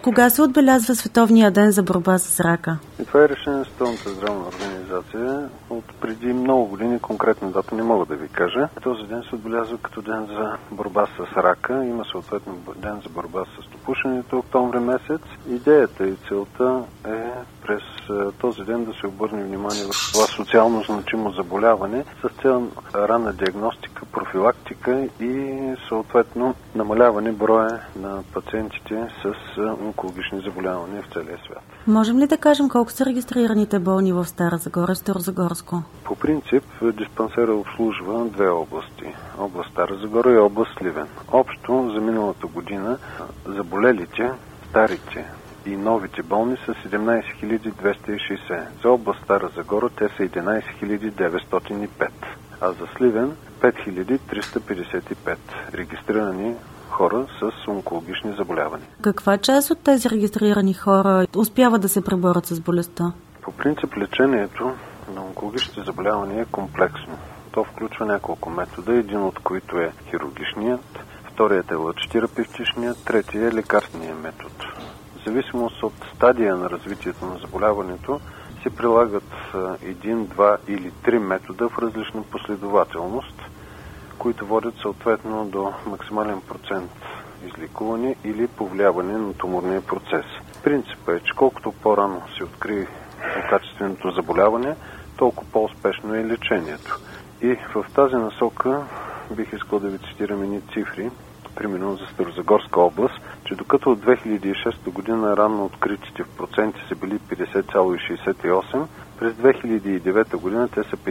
кога се отбелязва Световния ден за борба с рака? И това е решение на Световната здравна организация. От преди много години, конкретна дата не мога да ви кажа. Този ден се отбелязва като ден за борба с рака. Има съответно ден за борба с топушенето октомври месец. Идеята и целта е през този ден да се обърне внимание върху това социално значимо заболяване с цел ранна диагностика, профилактика и съответно намаляване броя на пациентите с онкологични заболявания в целия свят. Можем ли да кажем колко са регистрираните болни в Стара Загора и Старозагорско? По принцип диспансера обслужва две области. Област Стара Загора и област Сливен. Общо за миналата година заболелите, старите и новите болни са 17 260. За област Стара Загора те са 11 905, а за Сливен 5355 регистрирани хора с онкологични заболявания. Каква част от тези регистрирани хора успяват да се преборят с болестта? По принцип лечението на онкологичните заболявания е комплексно. То включва няколко метода, един от които е хирургичният, вторият е лъчетерапевтичният, третият е лекарственият метод. В зависимост от стадия на развитието на заболяването се прилагат един, два или три метода в различна последователност, които водят съответно до максимален процент излекуване или повлияване на туморния процес. Принципът е, че колкото по-рано се открие качественото заболяване, толкова по-успешно е лечението. И в тази насока бих искал да ви цитирам едни цифри, примерно за Старозагорска област, че докато от 2006 година ранно откритите в проценти са били 50,68, през 2009 година те са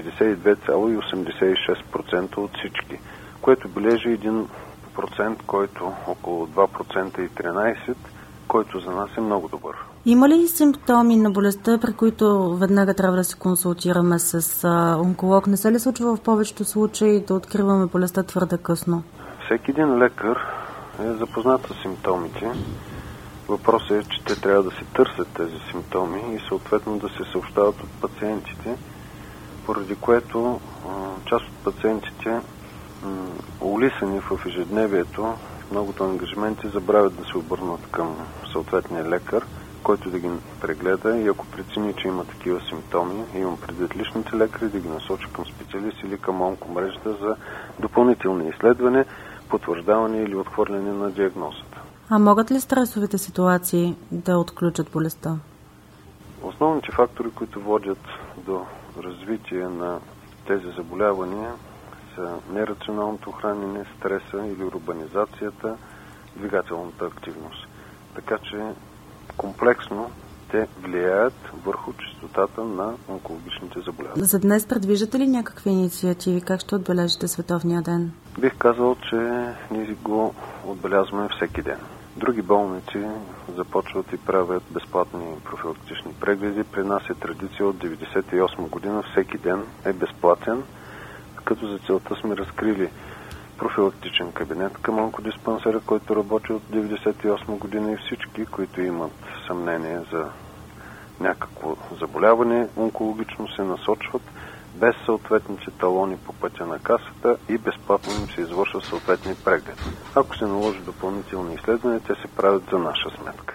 52,86% от всички, което бележи един процент, който около 2,13%, който за нас е много добър. Има ли симптоми на болестта, при които веднага трябва да се консултираме с онколог? Не се ли случва в повечето случаи да откриваме болестта твърде късно? Всеки един лекар е запознат с симптомите. Въпросът е, че те трябва да се търсят тези симптоми и съответно да се съобщават от пациентите, поради което част от пациентите, улисани в ежедневието, в многото ангажименти, забравят да се обърнат към съответния лекар, който да ги прегледа и ако прецени, че има такива симптоми, имам предвид личните лекари, да ги насочи към специалист или към онкомрежата за допълнителни изследвания, потвърждаване или отхвърляне на диагнозата. А могат ли стресовите ситуации да отключат болестта? Основните фактори, които водят до развитие на тези заболявания, са нерационалното хранене, стреса или урбанизацията, двигателната активност. Така че комплексно те влияят върху честотата на онкологичните заболявания. За днес предвиждате ли някакви инициативи? Как ще отбележите Световния ден? Бих казал, че ние го отбелязваме всеки ден. Други болници започват и правят безплатни профилактични прегледи. При нас е традиция от 1998 година. Всеки ден е безплатен, като за целта сме разкрили профилактичен кабинет към онкодиспансера, който работи от 1998 година и всички, които имат съмнение за някакво заболяване, онкологично се насочват без съответните талони по пътя на касата и безплатно им се извършва съответни преглед. Ако се наложи допълнителни изследвания, те се правят за наша сметка.